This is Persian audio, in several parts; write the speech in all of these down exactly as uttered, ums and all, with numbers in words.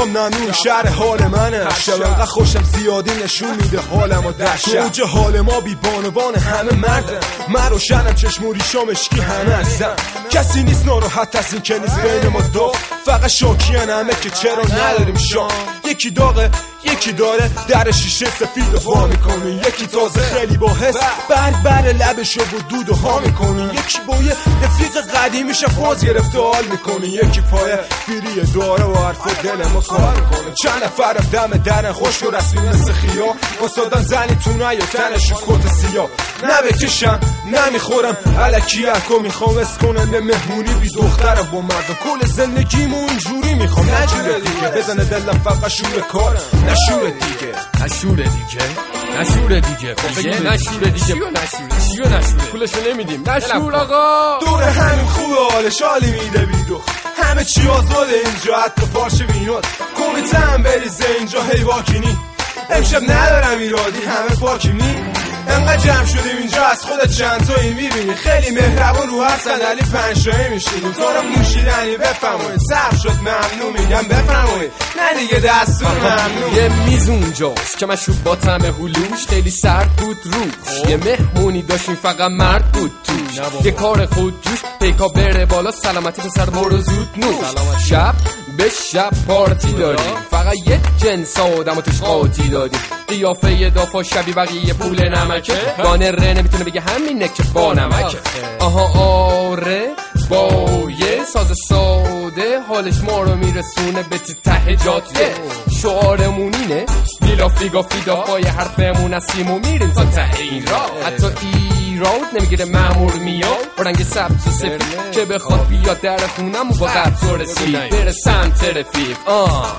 آقا ممنون شهر حال منه، شب انقدر خوشم زیادی نشون میده حالم و دهشت. اوج حال ما بی بانوان همه مرده، من روشنم چشم و ریشام اشکی همه از زن. کسی نیست ناراحت از این که نیست بین ما دو، فقط شاکیان همه که چرا نداریم شام. یکی داغه یکی داره در شیشه سفید و وا میکنه، یکی تازه خیلی با حس بر بر لبشو و دود و ها میکنه، یکی با یه رفیق قدیمیش فاز گرفته حال میکنه، یکی پای فیری داره و حرف دل ما کار میکنه. چند نفرم دم درن خوش و رسمی مثل خیام، واسادن زنی تونه یا تنشو کت سیاه. نه بکشم نمیخورم علکی اکو میخوام اسکنم به مهمونی بی دختر با مردم، کل زندگیمو اینجوری میخوام نجوره دیگه، بزنه دلم فقط شور کار نشوره دیگه، نشوره دیگه نشوره دیگه دیگه نشوره دیگه چیو نشوره چیو نشوره پولشو نمیدیم نشور آقا. دور همین خوبه حالش حالی میده بیدو، همه چی آزاده اینجا حتی پارچه بینات، کمیته هم بریزه اینجا هی واکینی. امشب ندارم ایرادی همه پاکیمی، انقدر جمع شدیم اینجا از خودت چند تایی میبینی، خیلی مهربون رو هر صندلی پنج تایی میشینیم، طرف نوشیدنی بفرمایید، صرف شد ممنون میگم بفرمایید، نه دیگه دستور ممنون. یه میز اونجاست که مشروب با طعم هلوش، خیلی سرد بود روش، یه مهمونی داشتیم فقط مرد بود توش، یه کار خود جوش پیکا بره بالا، سلامتی پسر برو زود نوش. شب به شب پارتی داریم، فقط یه جنس آدم توش قاطی دادیم، قیافه دافا شبیه بقیه پول نمکه، گانه ره نمیتونه بگه همینه که با نمکه. آها آره با یه ساز ساده حالش ما رو میرسونه به ته جاده، شعارمون اینه دیلا فیگا فیدا پای حرفمون هستیم و میریم تا ته این راه، حتی ایراد نمیگیره مامور میاد با رنگ سبز و سفید که بخواد بیاد در خونم و با قبض و رسید بره سمت رفیق. آه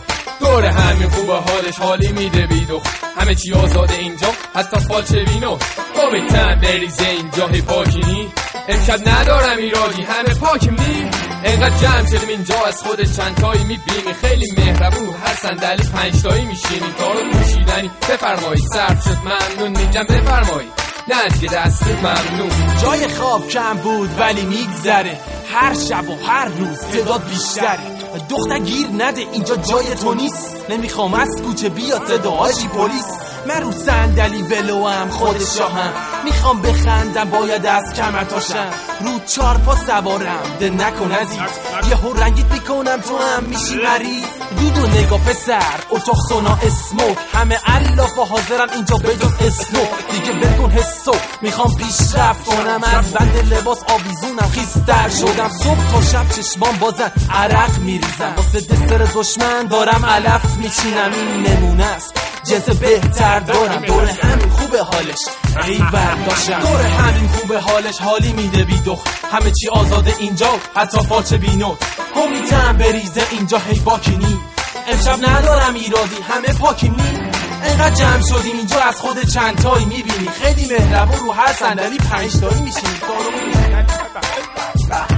دور همین خوبه حالش حالی میده بیدو، همه چی آزاده اینجا حتی فالچه وینو، با بیتن بریزه اینجا هی پاکینی. امشب ندارم ایرادی همه پاکیم نیم، انقدر جمع شدیم اینجا از خود چند تایی میبینی، خیلی مهربون هر صندلی پنج تایی میشینی، کارو پوشیدنی بفرمایید، صرف شد ممنون میگم بفرمایید، نه دیگه دستور ممنون. جای خواب کم بود ولی میگذره، هر شب و هر روز تعداد بیشتره، دختر گیر نده اینجا جای تو نیست، نمیخوام از کوچه بیاد صداهاشی پلیس، من رو صندلی ولو هم خود شاهم، میخوام بخندم باید از کمر تاشم، رو چار پا سوارم ده نکن عزیز، یه هو رنگیت میکنم تو هم میشی مریض، دودو نگاه پسر اتاق سونا اسموک، همه علاف و حاضرن اینجا بجز اسنو، دیگه بکن حسو میخوام پیشرفت کنم، از بند لباس آویزونم خیستر شدم، صبح تا شب چشمان بازن عرق میریزم، واسه دستر دشمن دارم علف میچینم، این نمونه است جنس بهتر دارم، دور همین خوبه حالش ای برداشتم، دور همین خوبه حالش حالی میده بیدخ، همه چی آزاده اینجا حتی پاچه بینوت، کمیتم بریزه اینجا هی باکینی، امشب ندارم ایرادی همه پاکینی، انقدر جمع شدیم اینجا از خود چند تایی میبینی، خیلی مهربون رو هر صندلی پنج تایی میشینی، کارو